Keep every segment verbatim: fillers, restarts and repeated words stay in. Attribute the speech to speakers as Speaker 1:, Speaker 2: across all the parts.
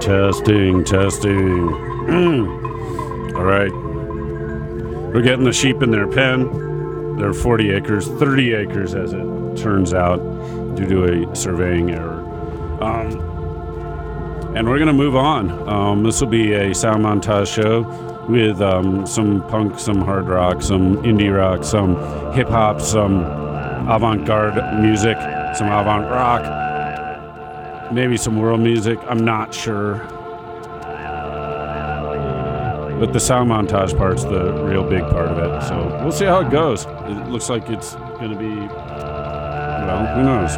Speaker 1: Testing, testing. All right. We're getting the sheep in their pen. They're forty acres, thirty acres as it turns out, due to a surveying error. Um, and we're going to move on. Um, this will be a sound montage show with um, some punk, some hard rock, some indie rock, some hip hop, some avant-garde music, some avant rock, maybe some world music. I'm not sure. But the sound montage part's the real big part of it. So we'll see how it goes. It looks like it's going to be, well, who knows?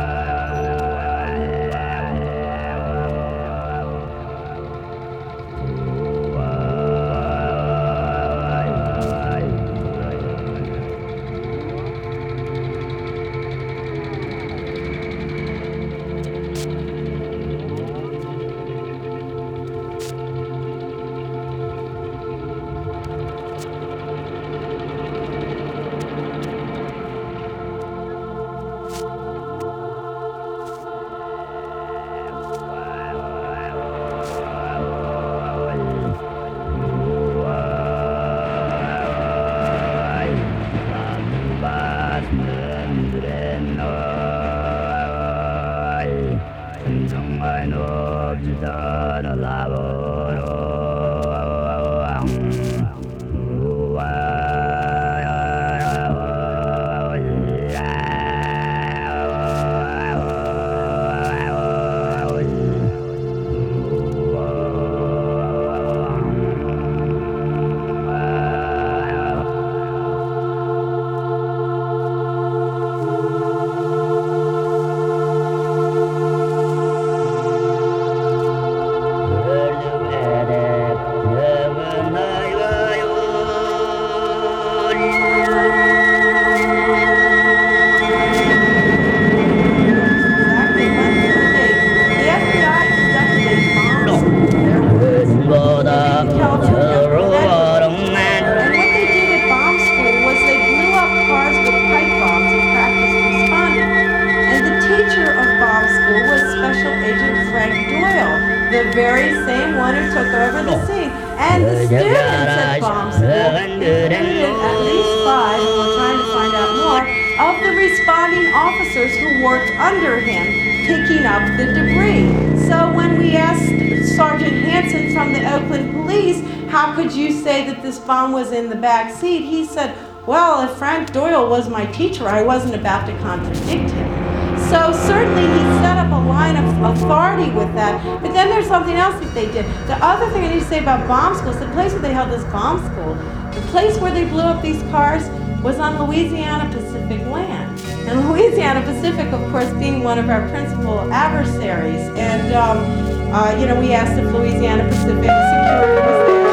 Speaker 2: Was in the back seat. He said, well, if Frank Doyle was my teacher, I wasn't about to contradict him. So certainly he set up a line of authority with that. But then there's something else that they did. The other thing I need to say about bomb schools, the place where they held this bomb school, the place where they blew up these cars was on Louisiana Pacific land. And Louisiana Pacific, of course, being one of our principal adversaries. And, um, uh, you know, we asked if Louisiana Pacific security was there.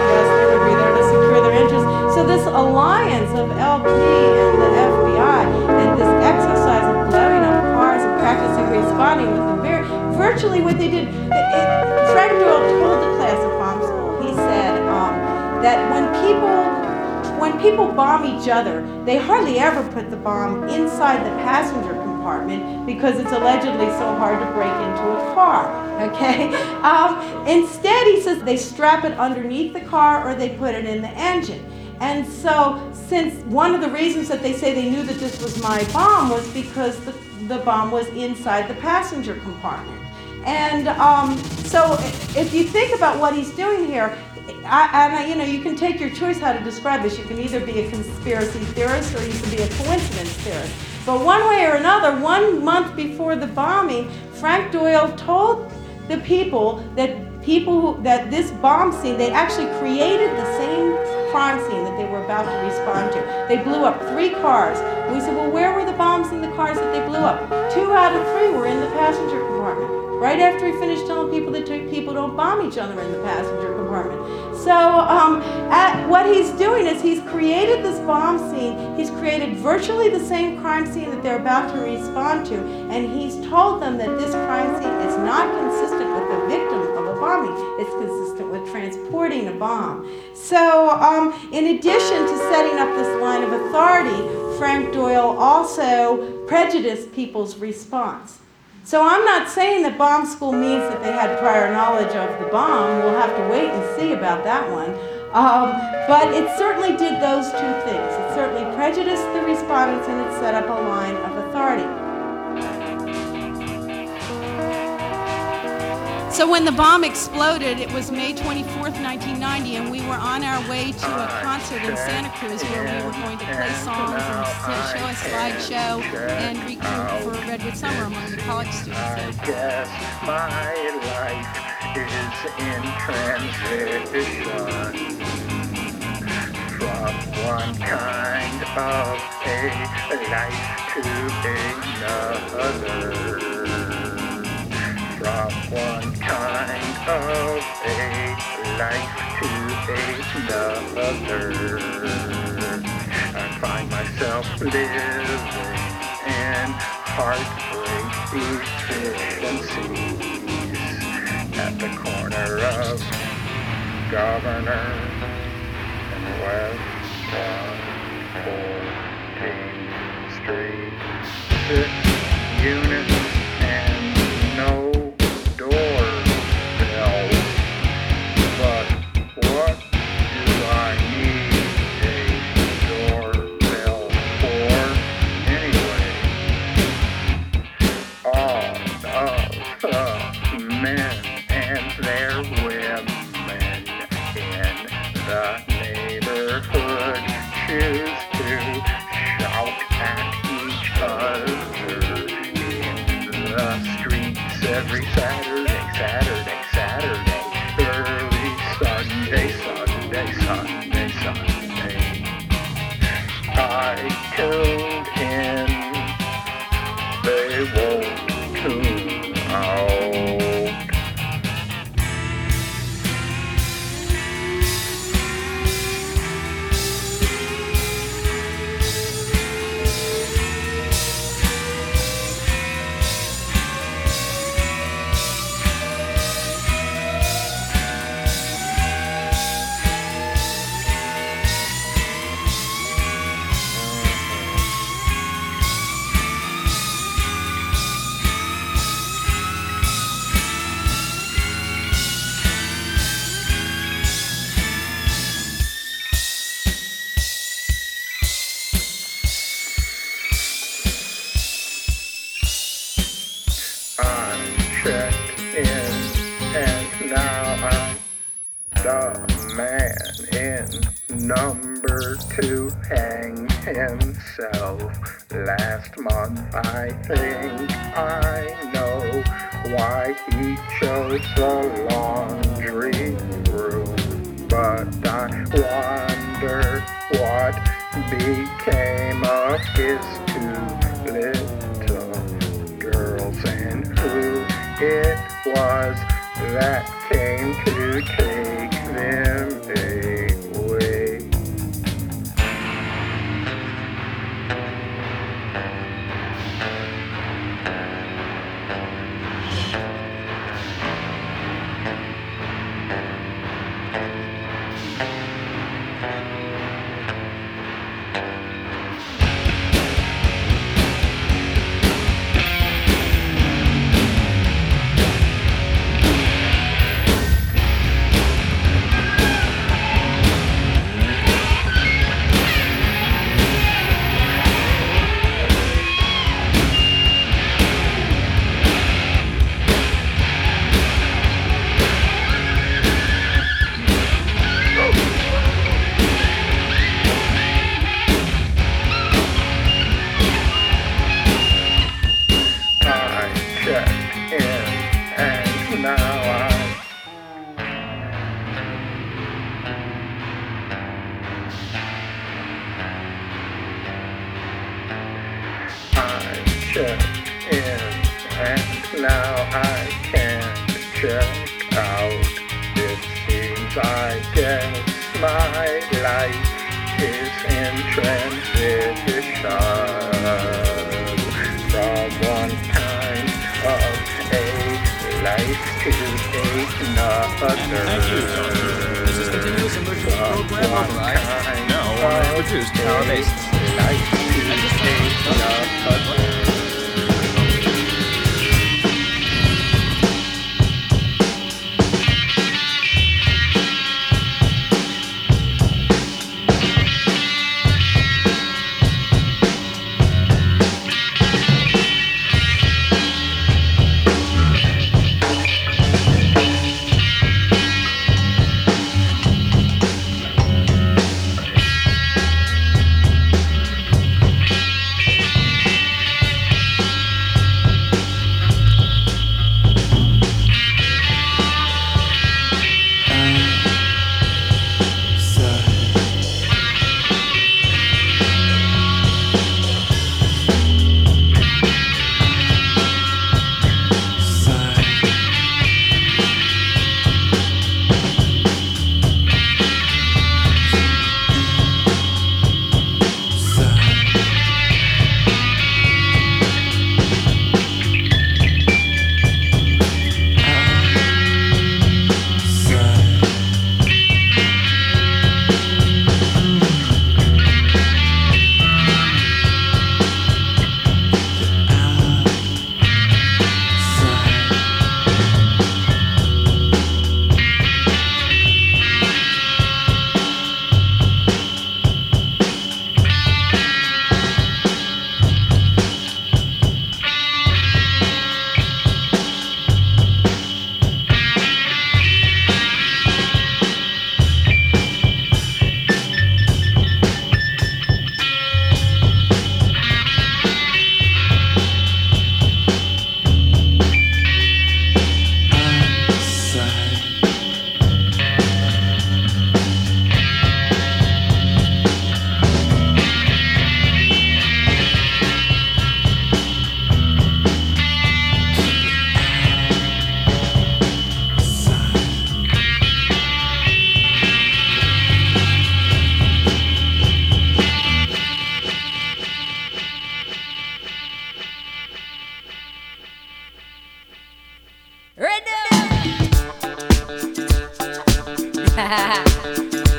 Speaker 2: So this alliance of L P and the F B I and this exercise of blowing up cars and practicing responding with the very, virtually what they did, it, it, Frank Doyle told the class at bomb school, he said um, that when people, when people bomb each other, they hardly ever put the bomb inside the passenger compartment because it's allegedly so hard to break into a car, okay? Um, instead, he says they strap it underneath the car or they put it in the engine. And so, since one of the reasons that they say they knew that this was my bomb was because the, the bomb was inside the passenger compartment. And um, so, if you think about what he's doing here, I, I, you know, you can take your choice how to describe this. You can either be a conspiracy theorist or you can be a coincidence theorist. But one way or another, one month before the bombing, Frank Doyle told the people that people who, that this bomb scene, they actually created the same crime scene that they were about to respond to. They blew up three cars. We said, well, where were the bombs in the cars that they blew up? Two out of three were in the passenger compartment. Right after he finished telling people that people don't bomb each other in the passenger compartment. So um, at, what he's doing is he's created this bomb scene. He's created virtually the same crime scene that they're about to respond to, and he's told them that this crime scene is not consistent with the victim of a bombing. It's consistent with transporting a bomb. So um, in addition to setting up this line of authority, Frank Doyle also prejudiced people's response. So I'm not saying that bomb school means that they had prior knowledge of the bomb. We'll have to wait and see about that one. Um, but it certainly did those two things. It certainly prejudiced the respondents and it set up a line of authority. So when the bomb exploded, it was May twenty-fourth, nineteen ninety, and we were on our way to a concert in Santa Cruz where we were going to play songs and show a slideshow and recruit for Redwood Summer among the college students.
Speaker 3: I guess my life is in transition from one kind of a life to another. From one kind of a life to another, I find myself living in heartbreak efficiencies at the corner of Governor and West fourteenth Street. Six units and no doorbell, but what do I need a doorbell for anyway? All of the men and their women in the neighborhood choose to shout at each other in the streets every Saturday, Saturday, Saturday, early Sunday, Sunday, Sunday, Sunday. I tuned in, they won't tune out. Number two hang himself last month. I think I know why he chose the laundry room, but I wonder what became of his two little girls and who it was that came to take them away.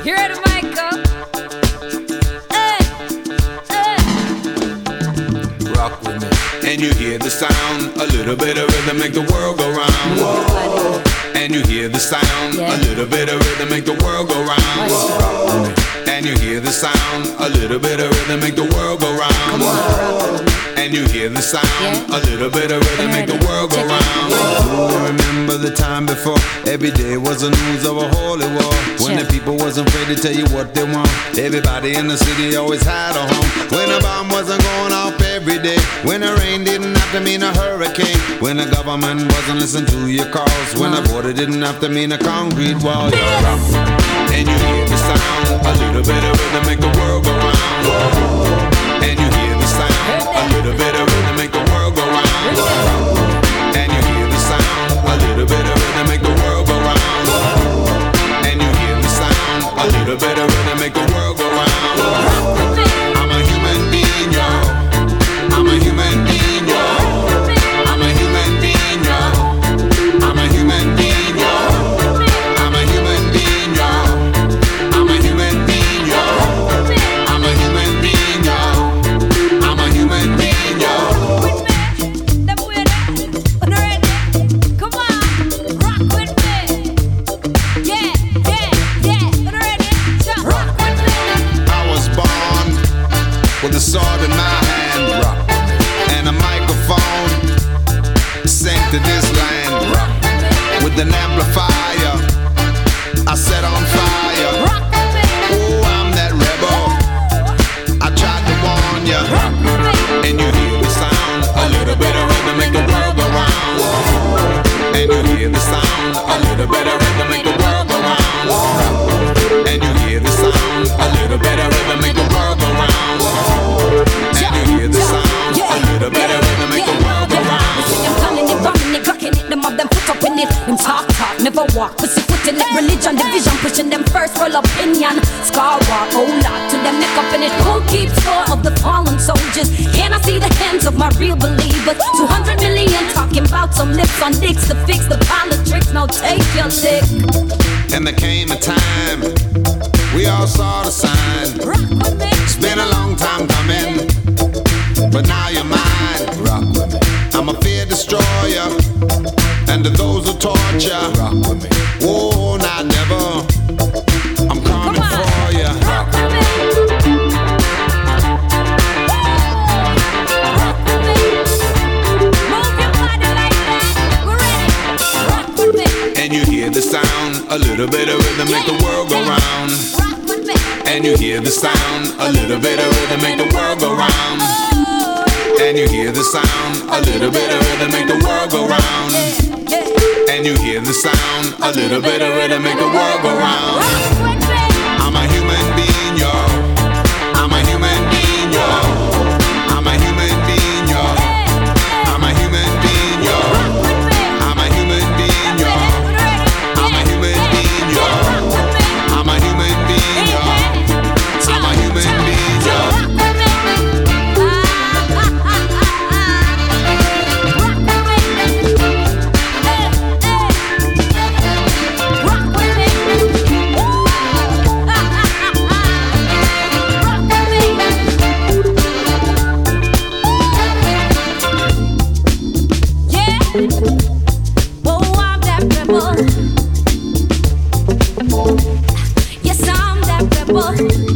Speaker 4: You ready, Michael? Hey, hey.
Speaker 5: Rock with me. And you hear the sound, a little bit of rhythm make the world go round. Whoa. And you hear the sound, yeah. A little bit of rhythm make the world go round. Whoa. And you hear the sound, a little bit of rhythm make the world go round. Come on, and you hear the sound, yeah. A little bit of rhythm make the world go round. Oh, remember the time before every day was the news of a holy war. When the people wasn't afraid to tell you what they want. Everybody in the city always had a home. When a bomb wasn't going off every day. When the rain didn't have to mean a hurricane. When the government wasn't listening to your calls. When the border didn't have to mean a concrete wall. You're up and you hear the sound, a little bit of rhythm make the world go round. Whoa. And you hear the sound, a little bit of rhythm make the world go round. Whoa. And you hear the sound, a little bit of rhythm make the world go round. Whoa. And you hear the sound, a little bit of rhythm make the world go round. Whoa. I'm a human being, yo. I'm a human being, yo. I'm a human being, yo. I'm a human being, yo. I'm a human being, yo. I'm a human being, yo. I'm a human being, yo. I'm a human being, yo.
Speaker 4: With me, them with it, ready? Come on, rock with me. Yeah, yeah, yeah, ready? So rock with me.
Speaker 5: I was born with a sword in my hand and a microphone sent to this land with an amplifier I set on fire. Oh, I'm that rebel. I tried to warn ya. And you hear the sound, a little bit of rhythm make the world go round. And you hear the sound, a little bit of rhythm make the world go round. And you hear the sound, a little bit of rhythm make the world go round. And you hear the sound, a little bit of rhythm make the world go round.
Speaker 4: I'm calling it, running it, clocking it, them of them put up in it. Them talk, talk, never walk, pussy footing it. Religion, division, pushing them first for opinion. Scar walk, oh lot, to them neck up in it. Who keeps score of the fallen soldiers? Can I see the hands of my real believers? two hundred million talking about some lips on dicks to fix the politics. Now take your dick.
Speaker 5: And there came a time we all saw the sign.
Speaker 4: Rock with me.
Speaker 5: It's been a long time coming, but now you're mine. Rock with me. I'm a fear destroyer, and to those who torture. Rock with me. Whoa, not never. I'm coming for ya.
Speaker 4: Rock with me. Rock with me. Move your body like that. We're ready. Rock with me.
Speaker 5: And you hear the sound, a little bit of rhythm make the world go round.
Speaker 4: Rock with me.
Speaker 5: And you hear the sound, a little bit of rhythm make the world go round. And you hear the sound, a little bit of rhythm make the world go round. And you hear the sound, a little bit of rhythm make the world go round. I'm a human being, yo. I'm a human being, yo. I'm a human being, yo. I'm a human being, yo. I'm a human being, yo. I'm a human being, yo. I'm a human being, yo. I'm a human being, yo.
Speaker 4: Yes, I'm that rebel.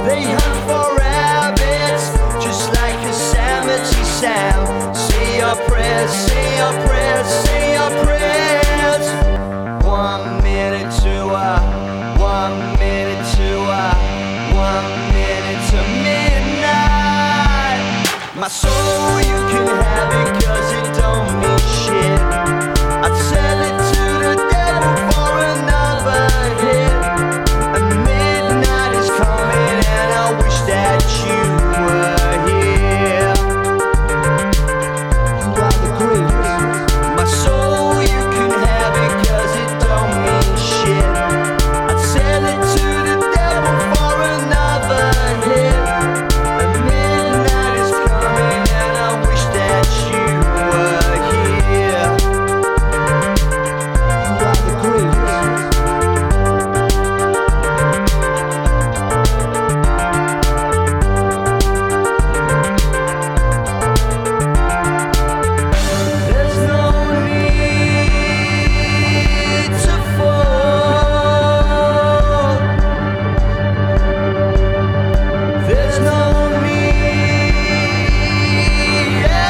Speaker 6: They hunt for rabbits, just like a cemetery sound. Say your prayers, say your prayers, say your prayers. One minute to a, one minute to a, one minute to midnight. My soul, you can have it 'cause it don't mean shit. I'd sell it to the devil for another hit. And midnight is coming and I wish that you were here. You are the greatest. My soul, you can have it 'cause it don't mean shit. I'd sell it to the devil for another hit. And midnight is coming and I wish that you were here. You are the greatest. There's no need to fall. There's no need at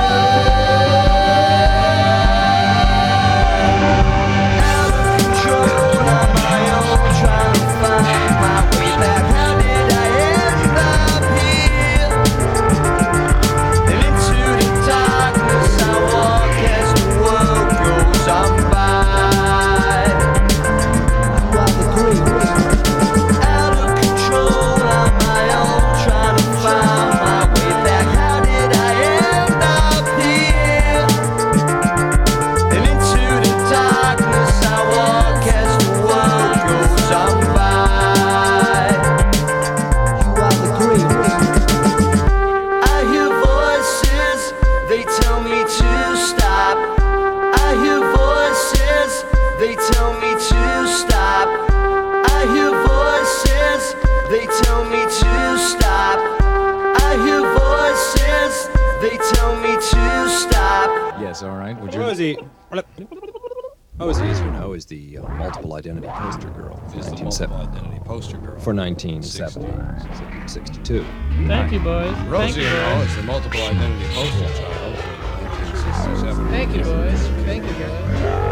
Speaker 6: all. Out of control on my own, trying to find my way back. How did I end up here? And into the darkness I walk as the world goes on by. You are the greatest. Out of control on my own, trying to find my way back. How did I end up here? And into the darkness I walk as the world goes on by. You are the greatest. I hear voices, they tell me to stop. I hear voices, they tell me to stop. I hear voices, they tell me to stop. I hear voices, they tell me to stop.
Speaker 7: Yes, all right. Would you?
Speaker 8: Rosie.
Speaker 7: Rosie, as you know, is the uh, multiple identity poster girl.
Speaker 8: Is the
Speaker 7: nineteen
Speaker 8: multiple
Speaker 7: seventy
Speaker 8: identity poster girl.
Speaker 7: for nineteen seventy, sixty-two.
Speaker 9: Thank you, boys. Thank
Speaker 8: Rosie
Speaker 9: you,
Speaker 8: and all
Speaker 9: boys.
Speaker 8: is the multiple identity poster child for nineteen sixty-seven.
Speaker 9: Thank you, boys. Thank you, boys.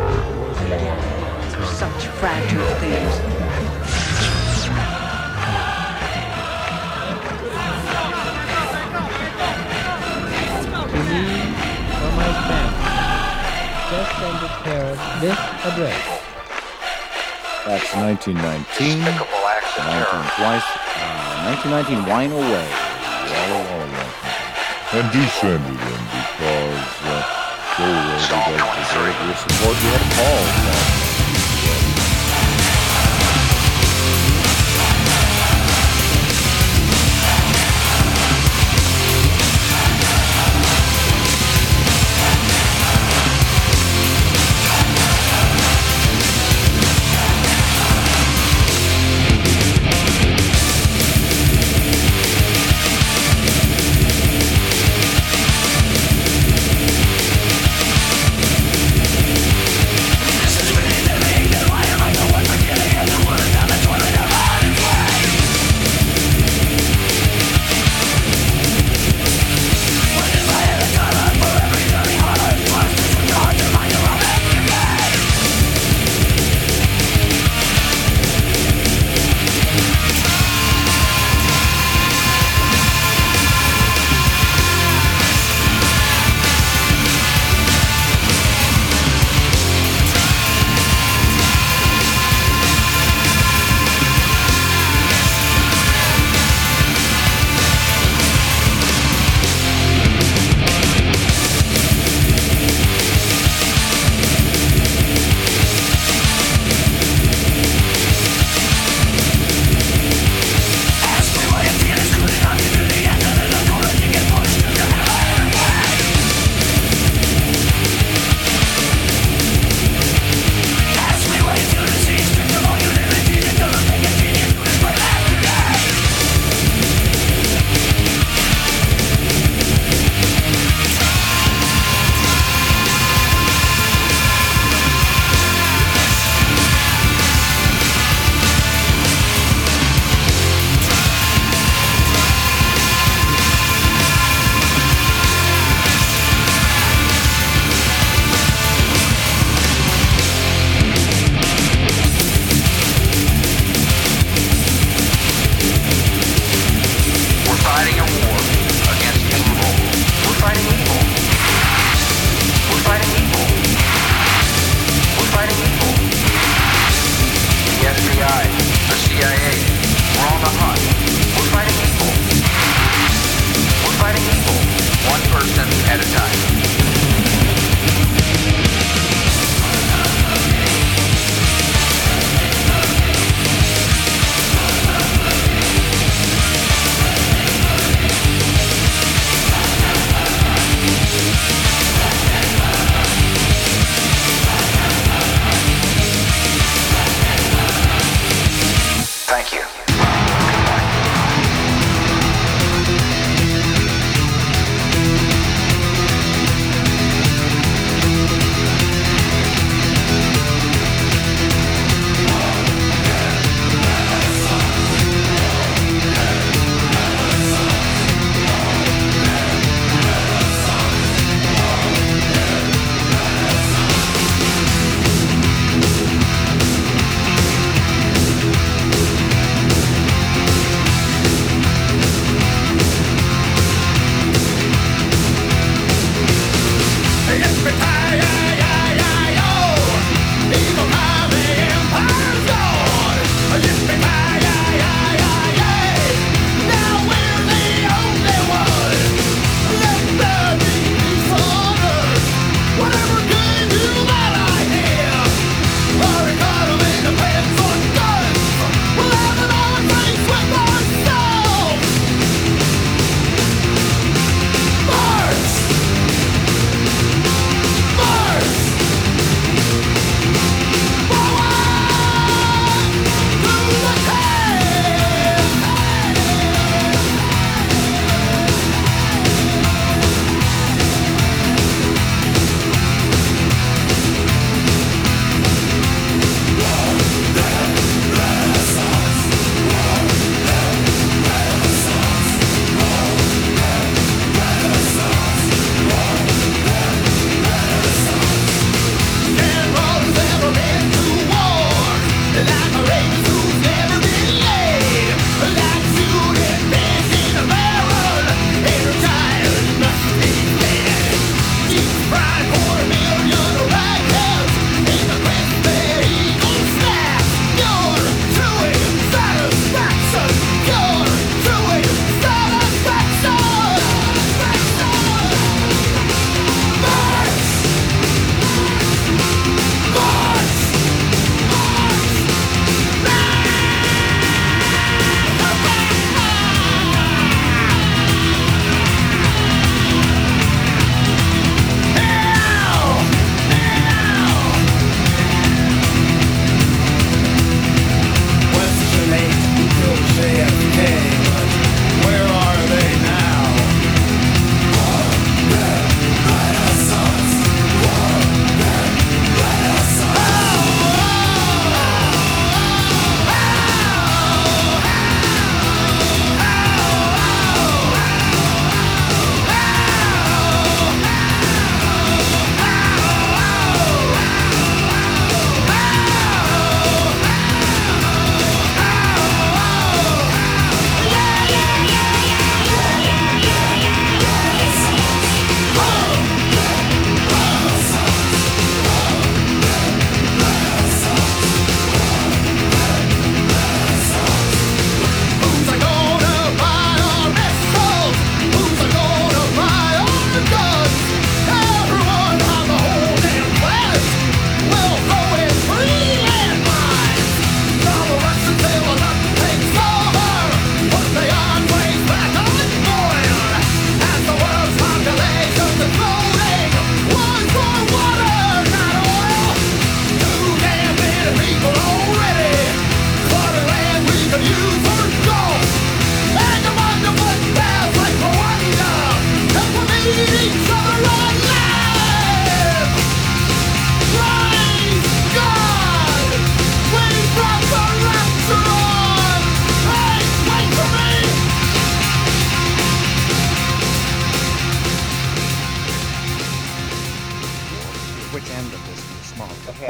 Speaker 10: Such fragile things.
Speaker 9: To me or my family, just send it here this address.
Speaker 11: That's nineteen nineteen. nineteen twice. Uh, nineteen nineteen Wine Away. Walla Walla Walla.
Speaker 12: And descended him because uh, Joe really does deserve your support. You had a call. Uh,
Speaker 6: This is really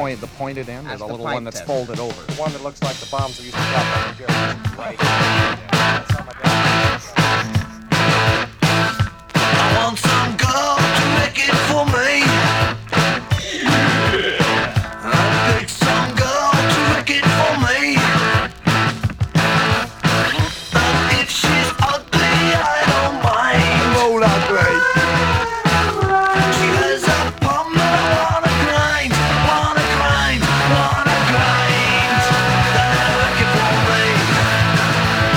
Speaker 11: point, the pointed end, or
Speaker 13: That's
Speaker 11: the
Speaker 13: the
Speaker 11: little
Speaker 13: pipe
Speaker 11: one that's
Speaker 13: test.
Speaker 11: folded over?
Speaker 14: The one that looks like the bombs we used to drop on the Jerry. Right.
Speaker 6: I want some girl to make it for me. I pick some girl to make it for me. And if she's ugly, I don't mind. Roll up, right? She has a palm that I wanna grind, wanna grind, wanna grind. Then I make it for me.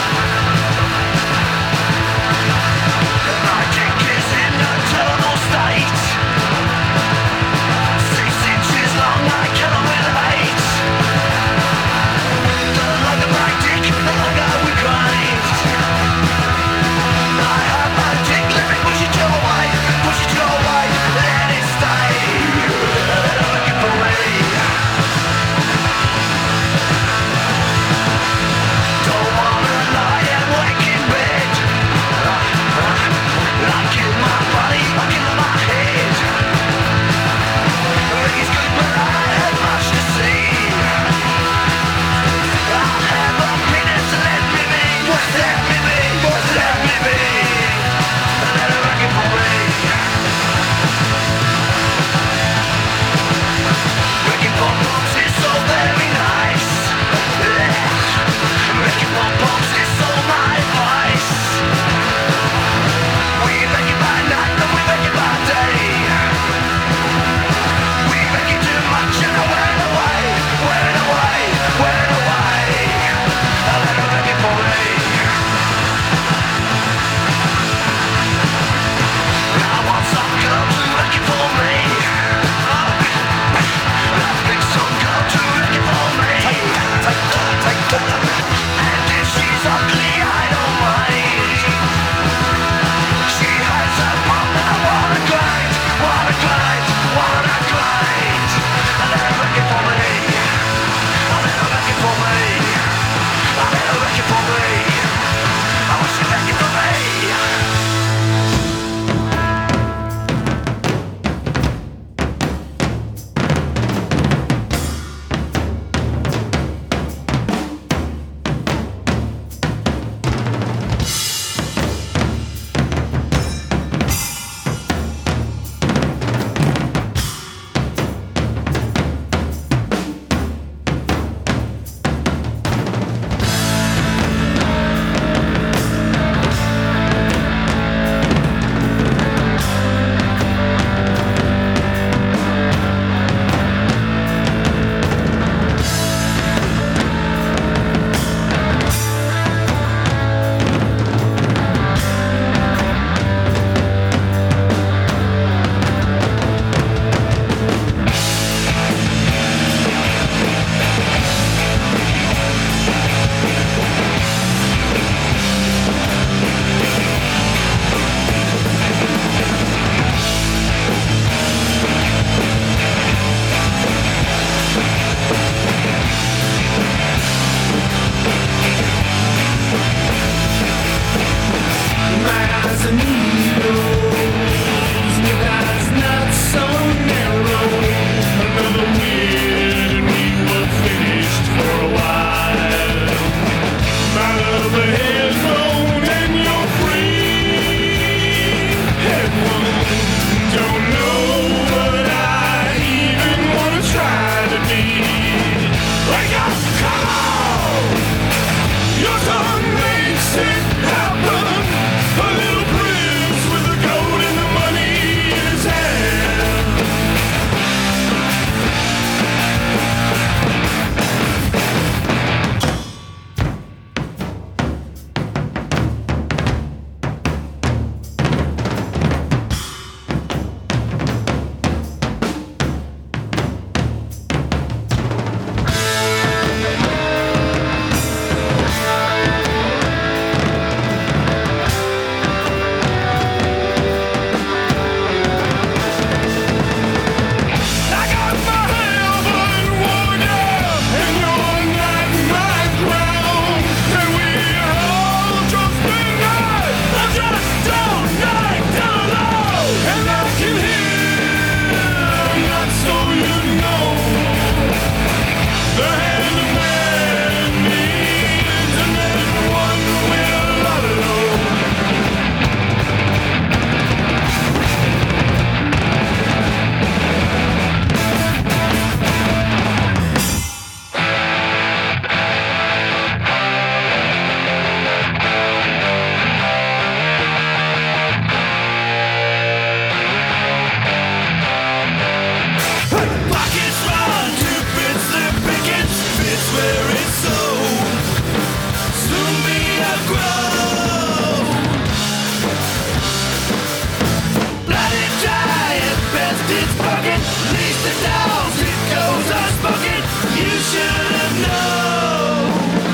Speaker 6: should have known.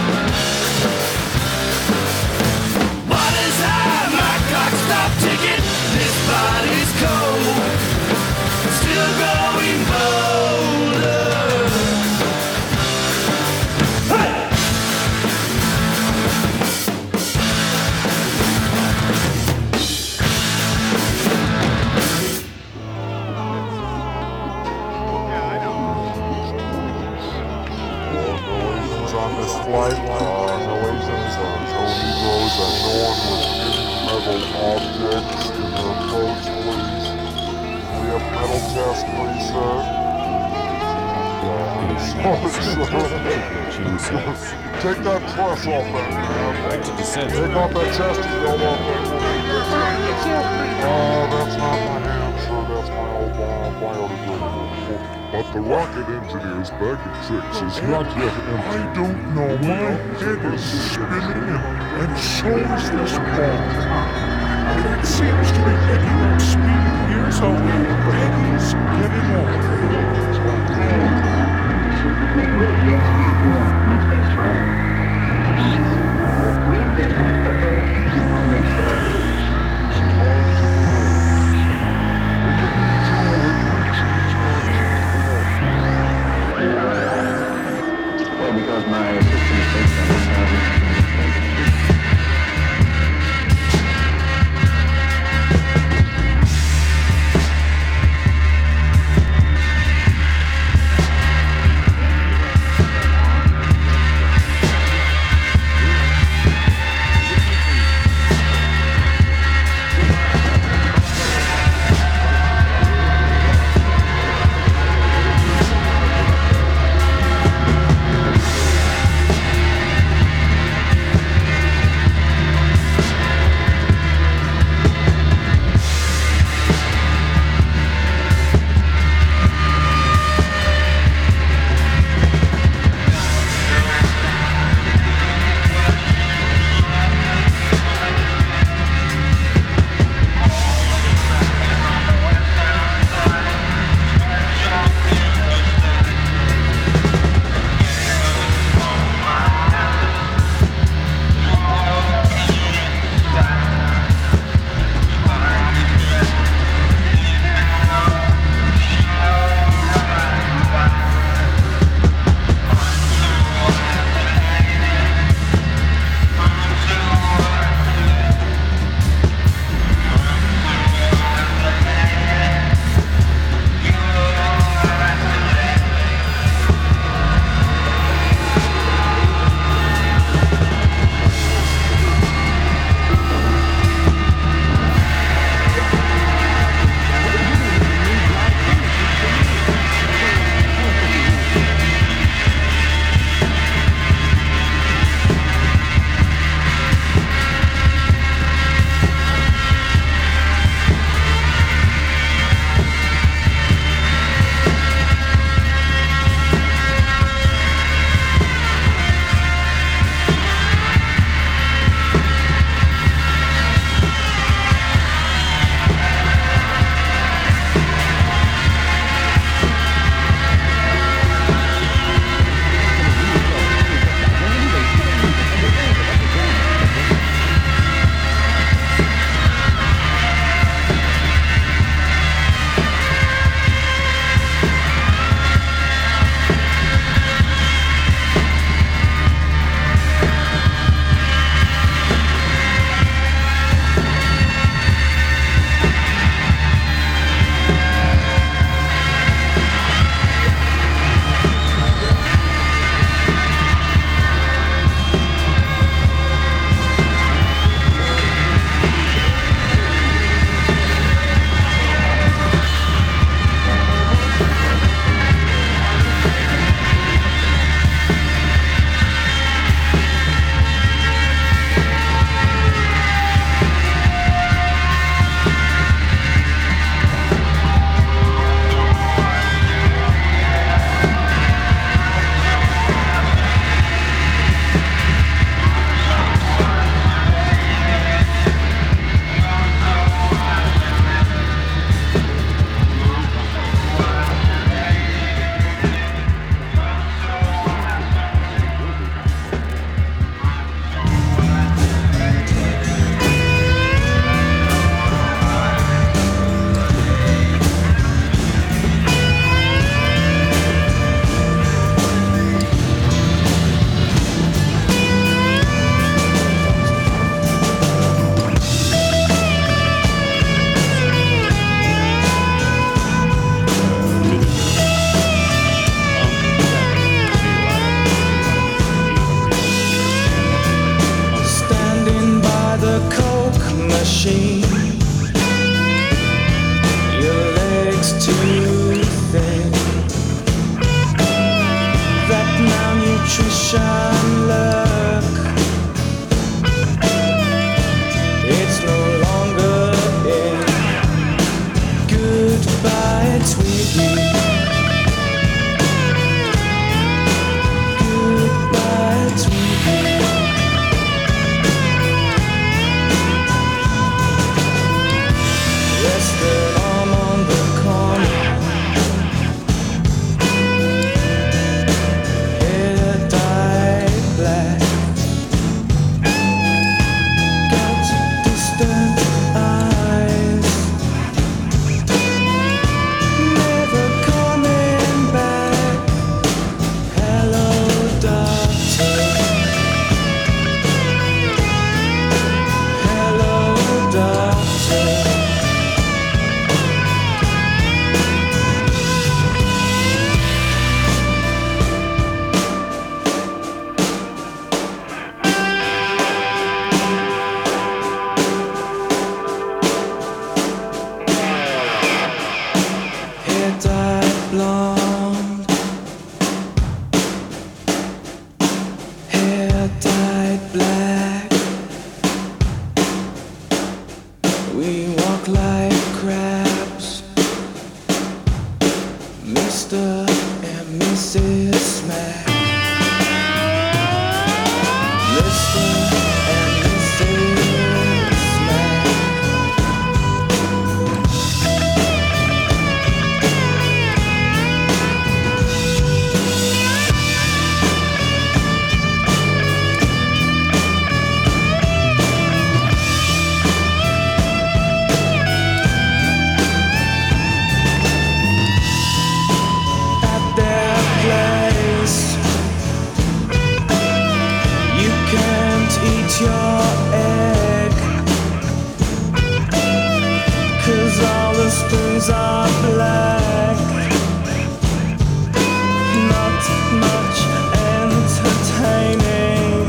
Speaker 6: Water's high, my clock stopped ticking. This body's cold, still growing bolder. Hey!
Speaker 12: On this flight, uh, no Asians, uh, no Negroes, and no one with any metal objects in their boats, please. We have metal test, please, sir. Uh, Take that truss off that man.
Speaker 1: Back to descent.
Speaker 12: Take off that chest and build off that woman. Uh, that's not my hand, sir. That's my old uh, biodegradable. But the rocket engineer's bag of tricks is not yet empty. I don't know. My head is spinning and, and so is this bomb. And it seems to be picking up speed here, so Eddie's getting
Speaker 13: because my system is based on this housing.
Speaker 6: machine. Your legs too thin. That malnutrition look, it's no longer in. Goodbye, Twiggy. Goodbye, Twiggy. Rested arm on the corner. Hair dyed black. Got distant eyes. Never coming back. Hello, doctor. Hello, doctor. Hair dyed blonde. Hair dyed black. We walk like crabs. Mister and Missus Smack. Mister and Missus Smack. At their place, you can't eat your egg, 'cause all the spoons are black. Not much entertaining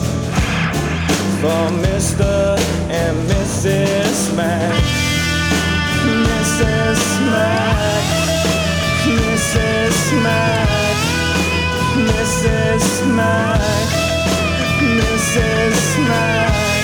Speaker 6: for Mister and Missus Smack. Missus Smack. Missus Smack. Missus Smack. Missus Smack.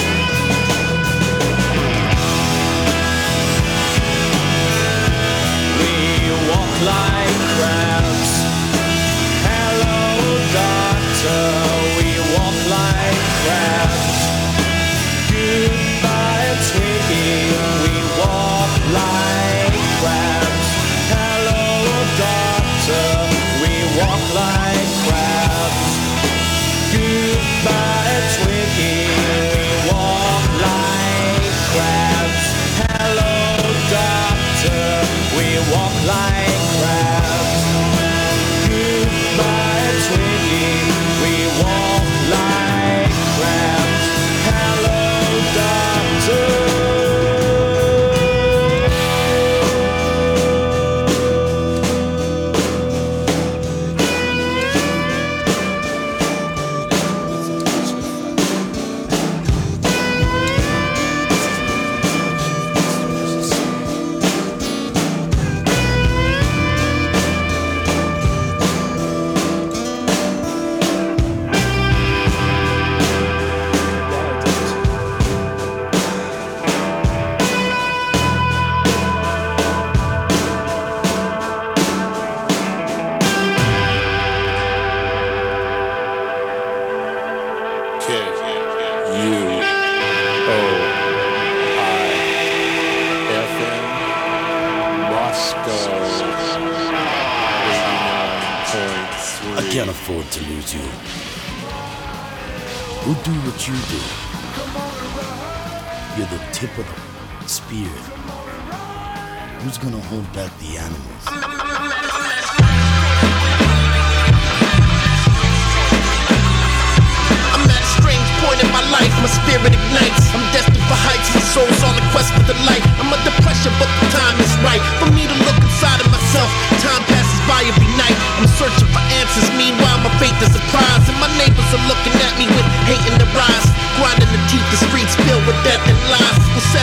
Speaker 6: We walk like crabs. Hello, doctor. We walk like crabs. Goodbye, Twiggy. We walk like crabs. Hello, doctor. We walk like crabs. Goodbye, Twiggy. We walk like crabs. Hello, doctor. We walk like crabs. Goodbye, Twiggy. We walk like crabs. Hello, doctor.
Speaker 15: I can't afford to lose you. We'll do what you do. You're the tip of the spear. Who's gonna hold back the animals?
Speaker 16: I'm at a strange point in my life, my spirit ignites. I'm destined for heights, my soul's on a quest for the light. I'm under pressure, but the time is right for me to look inside of myself. Time passes by every night. I'm searching for answers, meanwhile my faith is a prize. And my neighbors are looking at me with hate in their eyes. Grinding the teeth, the streets filled with death and lies. We'll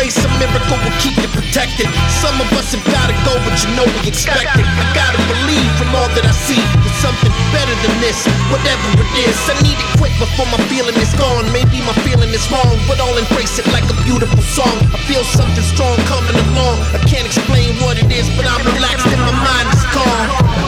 Speaker 16: grace, a miracle will keep you protected. Some of us have gotta go, but you know we expect it. I gotta believe from all that I see, there's something better than this, whatever it is. I need it quick before my feeling is gone. Maybe my feeling is wrong, but I'll embrace it like a beautiful song. I feel something strong coming along. I can't explain what it is, but I'm relaxed and my mind is calm.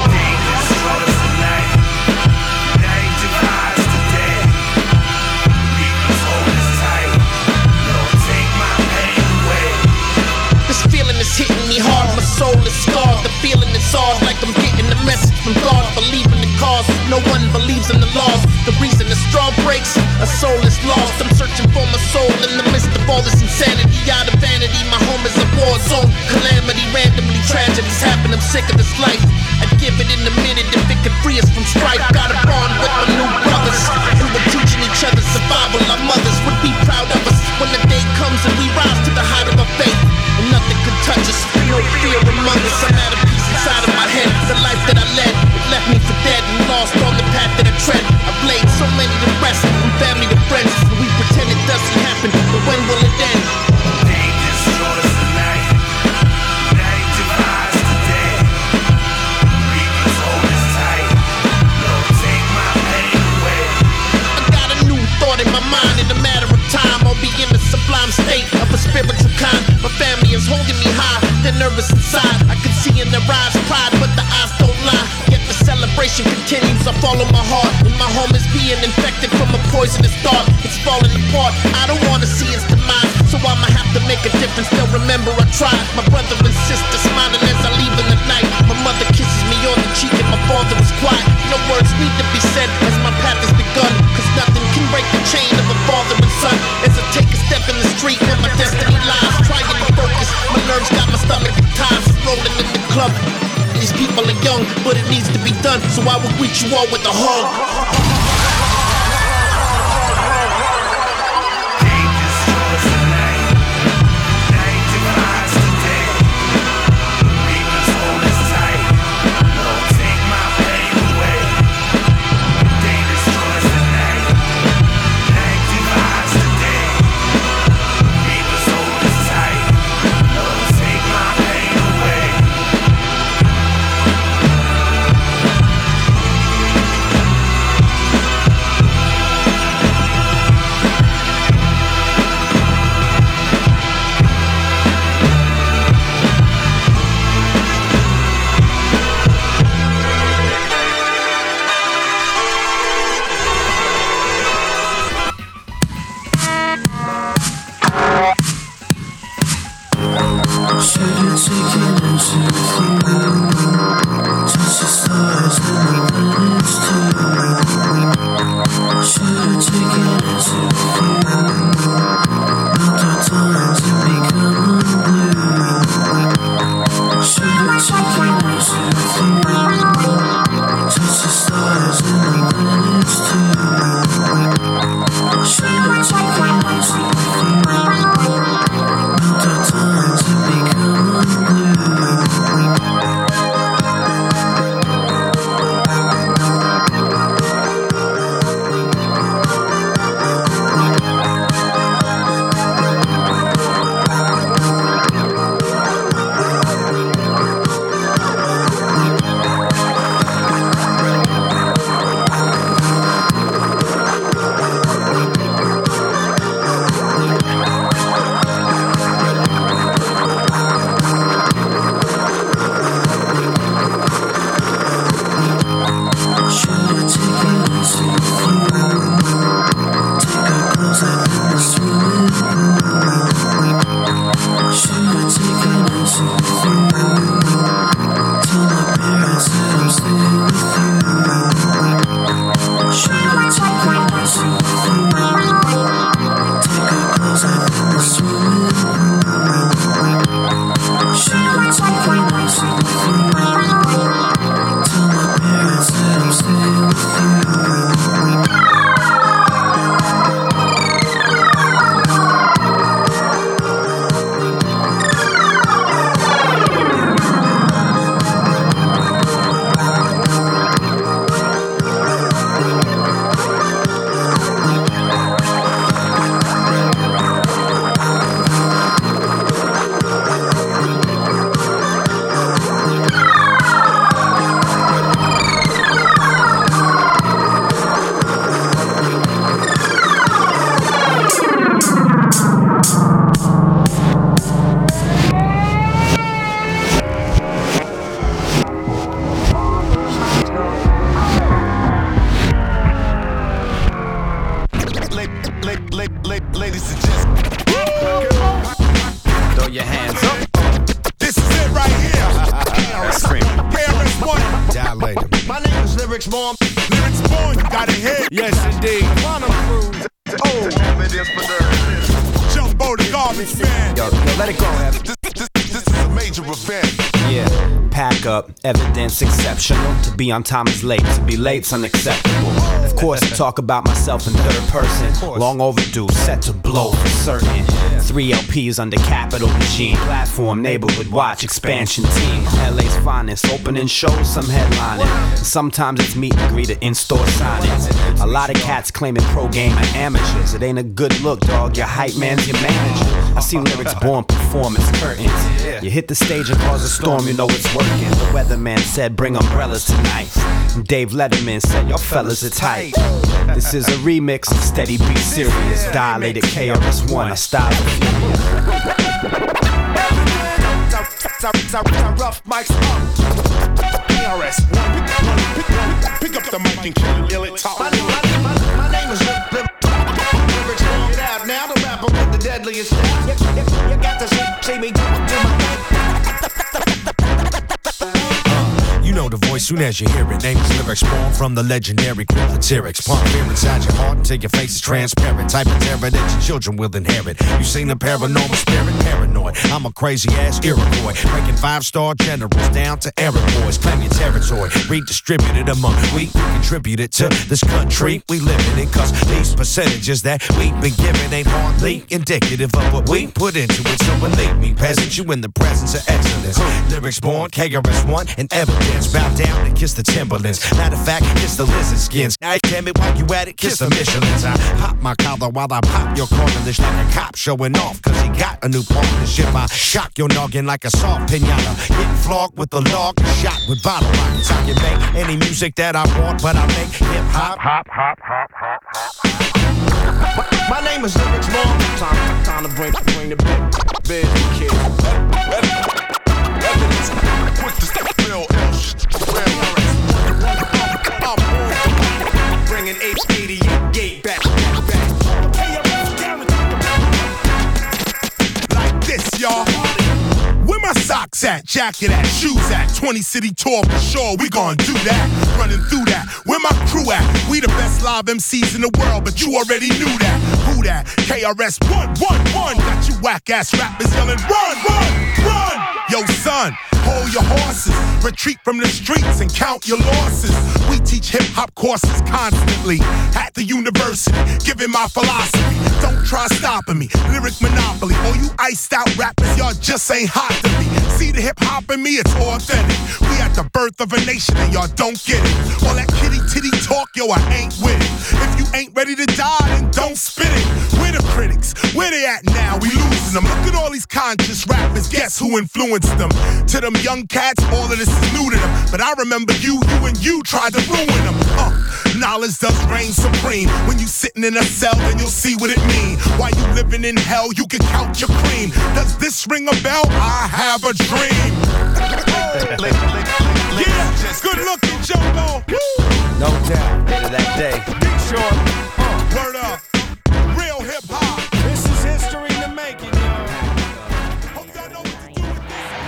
Speaker 16: Hitting me hard, my soul is scarred. The feeling is hard, like I'm getting a message from God. Believe in the cause, no one believes in the laws. The reason the straw breaks, a soul is lost. I'm searching for my soul in the midst of all this insanity. Out of vanity, my home is a war zone. Calamity, randomly tragedies happen. I'm sick of this life. I'd give it in a minute if it could free us from strife. Got a bond with my new brothers, and we're teaching each other survival. Our mothers would be proud of us when the day comes and we rise to the height of our faith. And nothing could touch us, no fear among us. I'm at a peace inside of my head. The life that I led, it left me for dead and lost on the path that I tread. I've laid so many to rest, from family to friends. We pretend it doesn't happen, but when will it end? Pain destroys the night, night divides the day. Reapers hold us tight, Lord take my pain away. I got a new thought in my mind, in a matter of time I'll be in a sublime state of a spiritual kind. My family is holding me high, they're nervous inside. I can see in their eyes pride, but the eyes don't lie. Yet the celebration continues, I follow my heart. And my home is being infected from a poisonous thought. It's falling apart, I don't wanna see its demise. So I'ma have to make a difference, they'll remember I tried. My brother and sister smiling as I leave in the night. My mother kisses me on the cheek and my father is quiet. No words need to be said as my path has begun. Cause nothing can break the chain of a father and son. As I take a step in the street where my destiny lies, trying to focus, my nerves got my stomach at times. Rolling in the club, these people are young, but it needs to be done. So I will greet you all with a hug.
Speaker 17: Ladies and gentlemen,
Speaker 18: throw your hands up.
Speaker 17: This is it right here. K R S One.
Speaker 18: Dilate 'em.
Speaker 17: My name is Lyrics Born. Lyrics Born, you got a hit.
Speaker 18: Yes, indeed.
Speaker 17: Oh, Jumbo the garbage man.
Speaker 18: Yo, yo, let it go, Evan.
Speaker 17: This, this, this is a major event.
Speaker 18: Yeah, pack up, evidence exceptional. To be on time is late, to be late's unacceptable. Of course, I talk about myself in third person. Long overdue, set to blow for certain. Three L Ps under capital regime. Platform, neighborhood watch, expansion team. L A's finest, opening shows, some headlining. Sometimes it's meet and greet at in-store signings. A lot of cats claiming pro game are amateurs. It ain't a good look, dog. Your hype man's your manager. I seen Lyrics Born performance curtains. You hit the stage and cause a storm, you know it's working. The weatherman said bring umbrellas tonight. And Dave Letterman said your fellas are tight. This is a remix of Steady Be Serious. Dilated K R S One, I style it furious.
Speaker 17: Rough mics up. K R S One. Pick up the mic and kill it, yell it, talk. My name is Lyrics Born. Get out now, the rapper with the deadliest style. You got to see me do my thing.
Speaker 19: You know the voice soon as you hear it. Name is Lyrics Born from the legendary group Satirics. Pump fear inside your heart until your face is transparent. Type of terror that your children will inherit. You seen the paranormal spirit, paranoid. I'm a crazy ass Iroquois, breaking five-star generals down to errand boys. Claim your territory, redistributed among we who contributed to this country we living in. Cause these percentages that we've been given ain't hardly indicative of what we put into it. So believe me, peasant, you in the presence of excellence. Lyrics Born, K R S One, and evidence. Bow down and kiss the Timberlands. Matter of fact, kiss the lizard skins. I damn it, while you at it, kiss the Michelins. I pop my collar while I pop your cartilage like a cop showing off. Cause he got a new partnership. I shock your noggin like a soft pinata. Getting flogged with the log, shot with bottle rockets. I can make any music that I want, but I make hip hop. Hop, hop, hop, hop, hop.
Speaker 17: My name is Lyrics Born. Time, time to bring, bring the big, big kid. Evidence, quick to step, real ill shit. Bringing eight eighty-eight gate back, back, back. Like this, y'all. Where my socks at, jacket at, shoes at, twenty city tour for sure, we gon' do that. Running through that, where my crew at? We the best live M Cs in the world, but you already knew that. Who that? K R S One, one, one. Got you whack ass rappers yelling, run, run, run. Yo, son, hold your horses, retreat from the streets and count your losses. We teach hip hop courses constantly at the university, giving my philosophy. Don't try stopping me, lyric monopoly. All you iced out rappers, y'all just ain't hot to me. See the hip hop in me, it's authentic. We at the birth of a nation and y'all don't get it. All that kitty titty talk, yo, I ain't with it. If you ain't ready to die, then don't spit it. We're the critics, where they at now? We losing them. Look at all these conscious rappers, guess who influenced them? To them young cats, all of this is new to them. But I remember you, you and you tried to ruin them. Uh, knowledge does reign supreme. When you sitting in a cell, then you'll see what it mean. While you living in hell, you can count your cream. Does this ring a bell? I have a dream. Yeah, good looking, Jumbo.
Speaker 18: No doubt, end of that day.
Speaker 17: Big Short, uh, word up. Real hip hop. This is history in the making, y'all. Hope y'all know what to do with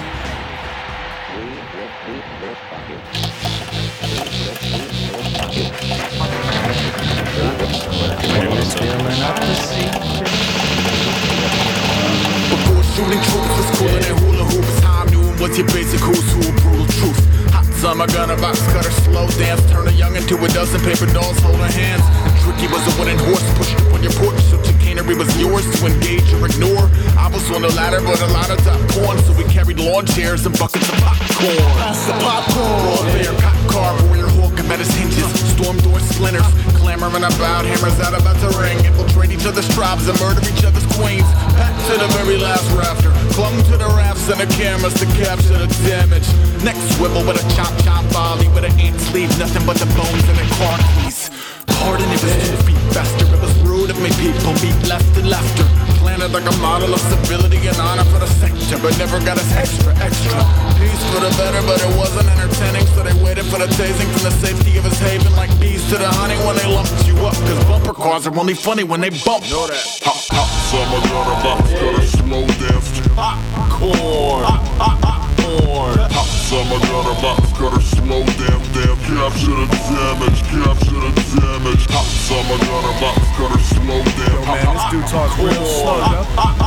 Speaker 16: Before shooting troops was cooler than hula hoops. Time knew what's your basic who's who, brutal truth. Hot summer gunner, box cutter, slow dance. Turn a young into a dozen paper dolls holding hands. And Tricky was a wooden horse pushed up on your porch, so chicanery was yours to engage or ignore. I was on the ladder, but a lot of top corn, so we carried lawn chairs and buckets of popcorn. The popcorn, raw bear, cop car, warrior hawk, and at his hinges, storm door splinters, clamoring about hammers out about to ring, infiltrate each other's tribes and murder each other's queens. Back to the very last rafter, clung to the rafts and the cameras to capture the damage. Next swivel with a chop chop volley with an ant sleeve, nothing but the bones in the car keys. Pardon, it was two feet faster. It was rude of me, people meet left and laughter. Planted like a model of civility and honor for the sector, but never got us extra, extra. Peace for the better, but it wasn't entertaining, so they waited for the tasing from the safety of his haven, like bees to the honey when they lumped you up. Cause bumper car
Speaker 5: bars are only funny when they bump. Know that. Hot, hot,
Speaker 12: summer gonna box, gotta slow dance.
Speaker 5: Popcorn. Popcorn.
Speaker 12: Hot summer gonna box, gotta slow damn, damn. Capture the damage, capture the damage. Hot summer gonna box, gotta slow damn.
Speaker 19: Yo, man, this dude talks real slow, yo.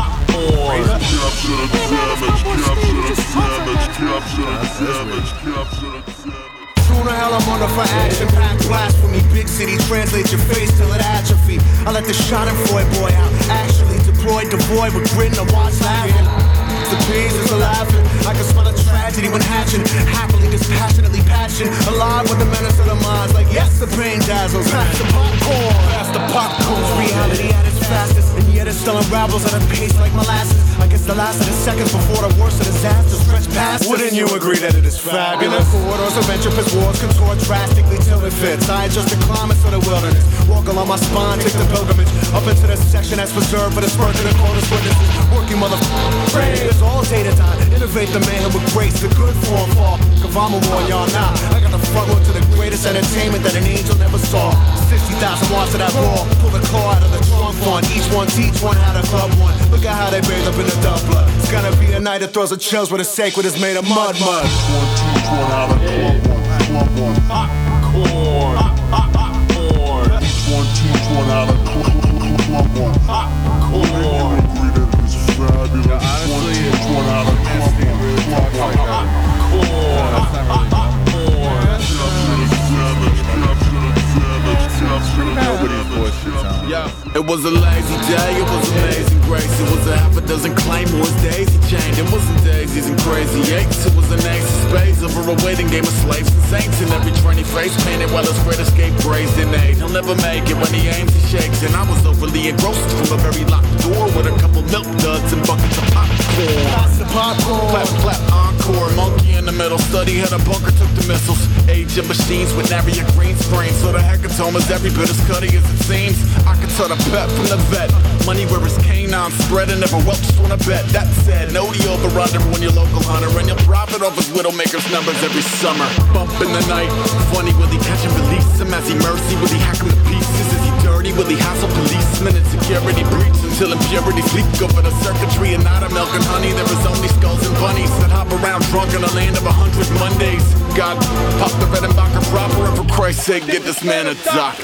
Speaker 12: Capture the damage, capture the damage, capture the damage, capture the damage.
Speaker 16: Sooner hell I'm under for action, pack blasphemy. Big city translates your face till it atrophy. I let the Schadenfreude boy out, actually deployed, devoid with grin to watch laughing. The peas is a laughing. I can smell a tragedy when hatching. Happily, dispassionately passion. Alive with the menace of the minds. Like yes, the pain dazzles. Pass the popcorn. Pass the popcorn. Reality at its fastest, and yet it still unravels at a pace like molasses. I guess the last of the seconds before the worst of disasters stretch past us. Wouldn't you agree that it is fabulous? Corridors of entropist walls contort drastically till it fits. I adjust the climates of the wilderness. Walk along my spine, take the pilgrimage up into the section that's preserved for the spur to the coldest witnesses. Working motherfuckers all day to die. Innovate the man with grace, the good form fall. Cause I'm a warn y'all now. I got the front row to the greatest entertainment that an angel never saw. sixty thousand watts of that ball. Pull the claw out of the trunk fund. Each one teach one how to club one. Look at how they bathe up in the dump blood. It's gonna be a night that throws a chills with a sacred is made of mud mud.
Speaker 12: One teach one how to club one, club one.
Speaker 5: Popcorn. Popcorn.
Speaker 12: Each one teach one how to club one.
Speaker 5: Popcorn.
Speaker 12: Agree that it is fabulous.
Speaker 8: Yeah, honestly,
Speaker 12: one teach one how to club one, club one.
Speaker 5: Popcorn.
Speaker 8: That's not really
Speaker 5: Popcorn.
Speaker 12: Capture the damage, capture the damage, capture the damage.
Speaker 5: Yeah. It was a lazy day, it was amazing grace. It was a half a dozen claymores, daisy chained. It wasn't daisies and crazy eights. It was an ace of spades over a waiting game of slaves and saints. And every trainee face painted while his great escape brazen aid. He'll never make it when he aims, he shakes. And I was overly engrossed from a very locked door with a couple milk duds and buckets of popcorn.
Speaker 16: Pass the popcorn.
Speaker 5: Clap, clap, encore. Monkey in the middle, study had a bunker, took the missiles. Age of machines with nary a green screen. So the hecatoma's every bit as cutty as it seems. I could tell the pep from the vet. Money where his canine spread and never welched on a bet. That said, no the over-under when you're local hunter. And you'll profit off his widowmaker's numbers every summer. Bump in the night, funny will he catch and release him? As he mercy, will he hack him to pieces? Is he dirty? Will he hassle policemen and security breach until impurities leak over the circuitry? And not a milk and honey, there is only skulls and bunnies that hop around drunk in a land of a hundred Mondays. God, pop the Redenbacher proper, and for Christ's sake, get this man a doctor.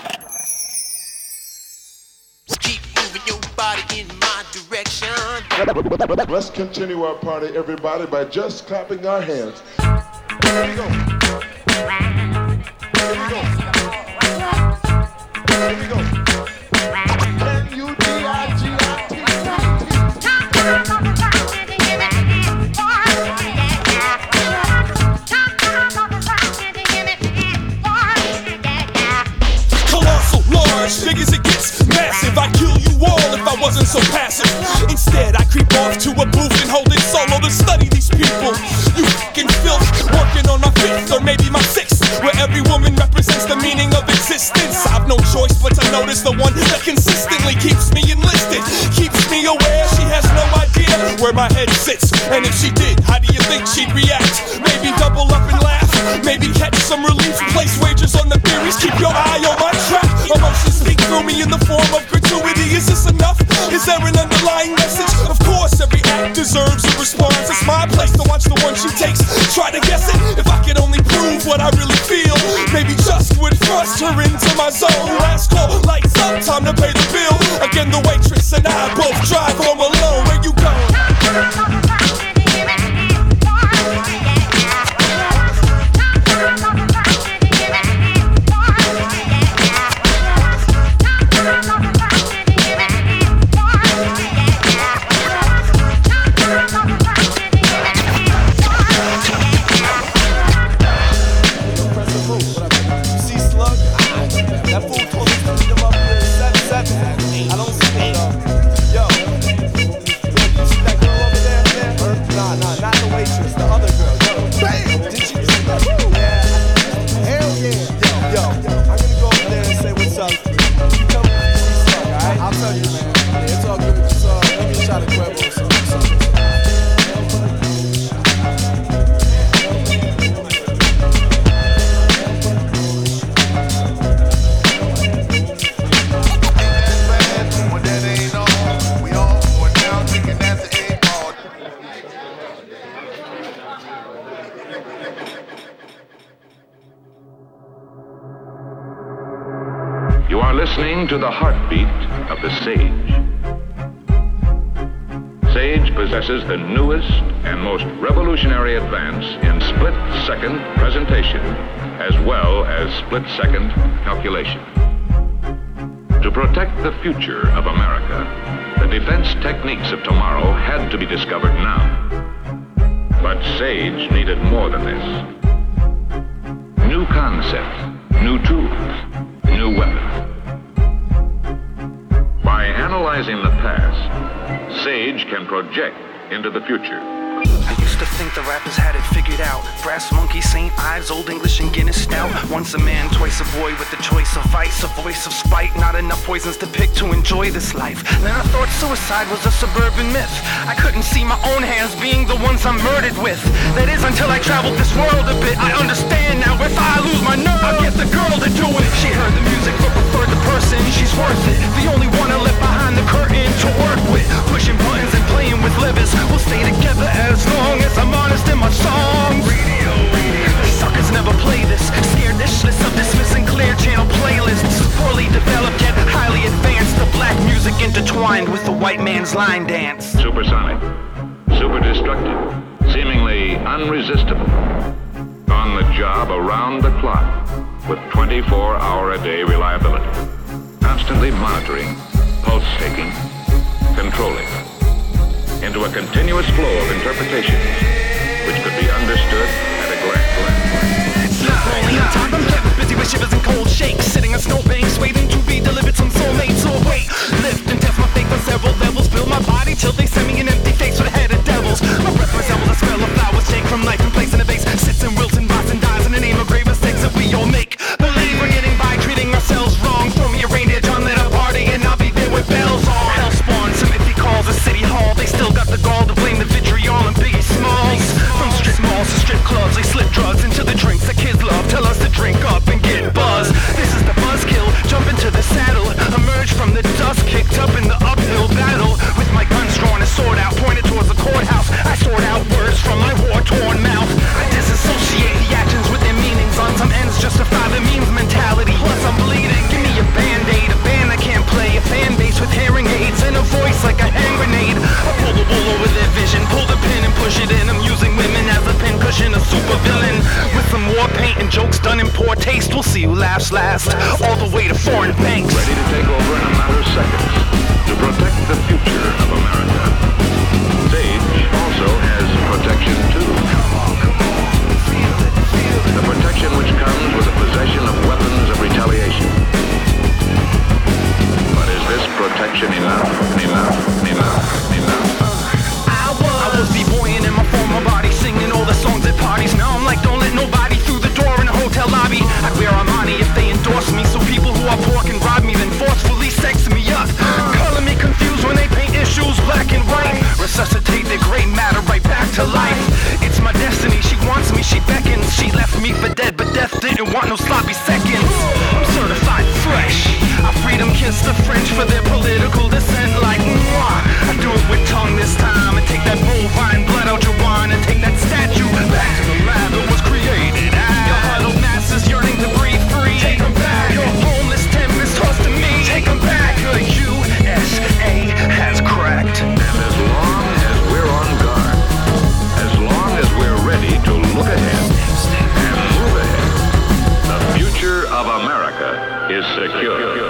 Speaker 16: Keep moving your body in my direction.
Speaker 12: Let's continue our party, everybody, by just clapping our hands. Here we go. Here we go. Here we go. N U D I G I T.
Speaker 20: Colossal, large, big as it gets, massive. I'd kill you all if I wasn't so passive. Instead, I creep off to a booth and hold it solo to study these people. You fucking filth, working on my fifth or maybe my sixth, where every woman represents the meaning of existence. I've no choice but to notice the one that consistently keeps me enlisted, keeps me aware. She has no idea where my head sits, and if she did, how do you think she'd react? Maybe double up and laugh, maybe catch some relief, place wagers on the theories, keep your eye on my track. Emotions speak through me in the form of gratuity. Is this enough? Is there an underlying message? Of course, every act deserves a response. It's my place to watch the one she takes. Try to guess it. If I could only prove what I really feel, maybe just would thrust her into my zone. Last call, lights up, time to pay the bill. Again, the waitress and I both drive home alone. Where you going?
Speaker 21: are listening to the heartbeat of the Sage. Sage possesses the newest and most revolutionary advance in split-second presentation, as well as split-second calculation. To protect the future of America, the defense techniques of tomorrow had to be discovered now. But Sage needed more than this. New concepts, new tools, new weapons. By analyzing the past, Sage can project into the future.
Speaker 22: I used to think the rappers had it figured out. Brass Monkey, Saint Ives, Old English and Guinness Stout. Once a man, twice a boy with the choice of vice, a voice of spite. Not enough poisons to pick to enjoy this life. Then I thought suicide was a suburban myth. I couldn't see my own hands being the ones I'm murdered with. That is until I traveled this world a bit. I understand now if I lose my nerve, I'll get the girl to do it. She heard the music but preferred the person. She's worth it. The only one I left behind the curtain to work with. Pushing buttons and playing with levers. We'll stay together as long as I'm honest in my songs. Radio, radio. Suckers never play this. Scared dishless of dismissing clear channel playlists. Poorly developed yet highly advanced. The black music intertwined with the white man's line dance.
Speaker 21: Supersonic, super destructive, seemingly unresistible. On the job around the clock with twenty-four hour a day reliability. Constantly monitoring, pulse taking, controlling. Into a continuous flow of interpretations, which could be understood at a glance.
Speaker 22: It's not only on top, I'm kept busy with shivers and cold shakes. Sitting on snowbanks, waiting to be delivered some soulmates. So wait, lift and test my faith on several levels. Build my body till they send me an empty face with a head of devils. My breath resembles the smell of flowers, shake from life and place in a vase. Sits and wilts and rots and dies in the name of grave mistakes that we all make. Believe we're getting by, treating ourselves wrong. Throw me a reindeer, John, let a party, and I'll be there with bells on. Hell spawn, some iffy calls at City Hall. They still got the gall to blame the vitriol and Biggie Smalls. From strip malls to strip clubs, they slip drugs into the drinks that kids love. Tell us to drink up and get buzzed. This is the buzzkill, jump into the saddle. Emerge from the dust, kicked up in the uphill battle. With my guns drawn and sword out, pointed towards the courthouse. I sort out words from my war-torn mouth. I disassociate the actions with their meanings. On some ends justify the means mentality. Plus I'm bleeding, give me a band-aid. A band I can't play, a fan base with hearing aids. And a voice like a hand grenade. I pull the wool over their vision, pull the pin and push it in. I'm using women as a pin cushion, a super villain. With some war paint and jokes done in poor taste. We'll see who laughs last, all the way to foreign banks.
Speaker 21: Ready to take over in a matter of seconds to protect the future of America. Sage also has protection too. The protection which comes with the possession of weapons of retaliation. But is this protection enough? Enough? Enough? Enough?
Speaker 22: I was, I was b-boying in my former body, singing all the songs at parties. Now I'm like, don't let nobody through the door in a hotel lobby. I wear Armani if they endorse me, so people who are poor can rob me, then forcefully sex me up. Color me confused when they paint issues black and white. Resuscitate the gray matter right back to life. It's my destiny, she wants me, she beckons. She left me for dead, but death didn't want no sloppy seconds. I'm certified fresh. I freedom kiss the French for their political dissent like mwah. I do it with tongue this time and take that bovine blood out your wine and take that statue back to the lab it was created at. Your huddled masses yearning to breathe free. Take them back. Your homeless tempest tossed to me. Take them back. The U S A has cracked.
Speaker 21: And as long as we're on guard, as long as we're ready to look ahead and move ahead, the future of America is secure.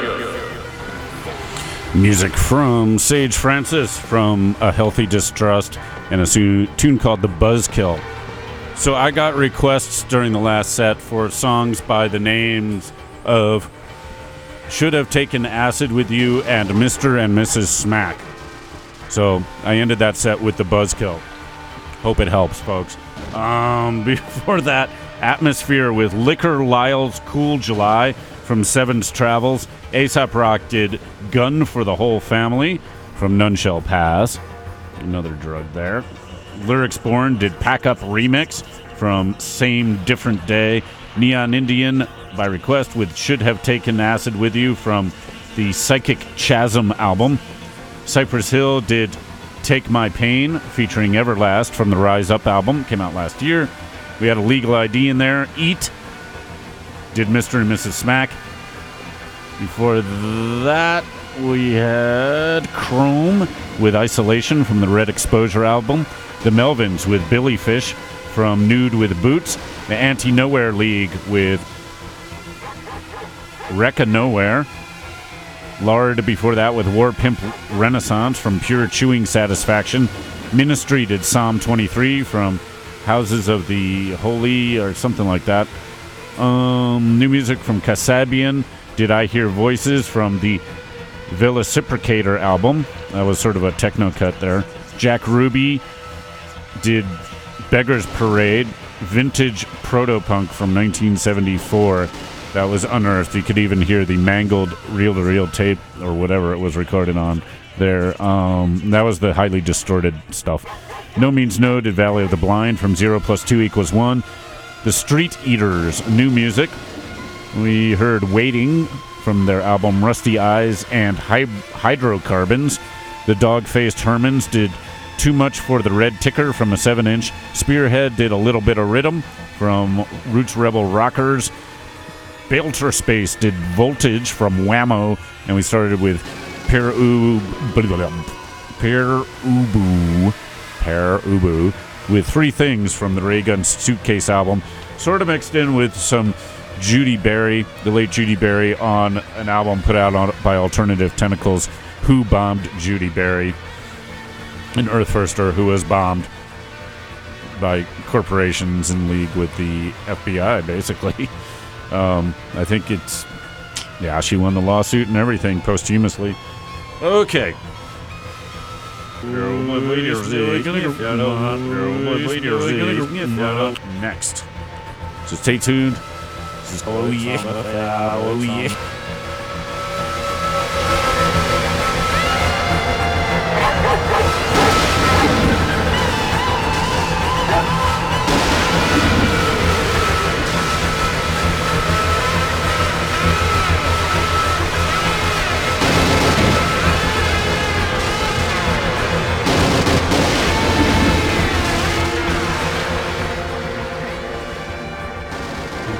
Speaker 1: Music from Sage Francis from A Healthy Distrust and a su- tune called The Buzzkill. So I got requests during the last set for songs by the names of Should Have Taken Acid With You and Mister and Missus Smack. So I ended that set with The Buzzkill. Hope it helps, folks. Um, before that, Atmosphere with Liquor Lyle's Cool July from Seven's Travels. A$AP Rock did Gun for the Whole Family from None Shall Pass. Another drug there. Lyrics Born did Pack Up Remix from Same Different Day. Neon Indian by request with Should Have Taken Acid With You from the Psychic Chasm album. Cypress Hill did Take My Pain featuring Everlast from the Rise Up album. Came out last year. We had a Legal I D in there. Eat did Mister and Missus Smack. Before that, we had Chrome with Isolation from the Red Exposure album. The Melvins with Billy Fish from Nude with Boots. The Anti-Nowhere League with Rekka Nowhere. Lard before that with War Pimp Renaissance from Pure Chewing Satisfaction. Ministry did Psalm twenty-three from Houses of the Holy or something like that. Um, new music from Kasabian. Did I Hear Voices from the Velocipricator album. That was sort of a techno cut there. Jack Ruby did Beggar's Parade, vintage proto-punk from nineteen seventy-four. That was unearthed. You could even hear the mangled reel-to-reel tape or whatever it was recorded on there. Um, that was the highly distorted stuff. No Means No did Valley of the Blind from Zero Plus Two Equals One. The Street Eaters, new music. We heard Waiting from their album Rusty Eyes and Hy- Hydrocarbons. The Dog-Faced Hermans did Too Much for the Red Ticker from a seven inch. Spearhead did A Little Bit of Rhythm from Roots Rebel Rockers. Belter Space did Voltage from Whammo. And we started with Per Ubu, Per Ubu, Per Ubu with Three Things from the Ray Gun Suitcase album. Sort of mixed in with some Judy Berry, the late Judy Berry, on an album put out on, by Alternative Tentacles, Who Bombed Judy Berry, an Earthfirster who was bombed by corporations in league with the F B I, basically. Um, I think it's, yeah, she won the lawsuit and everything posthumously. Okay. Next. So stay tuned. This is oh yeah. Oh yeah.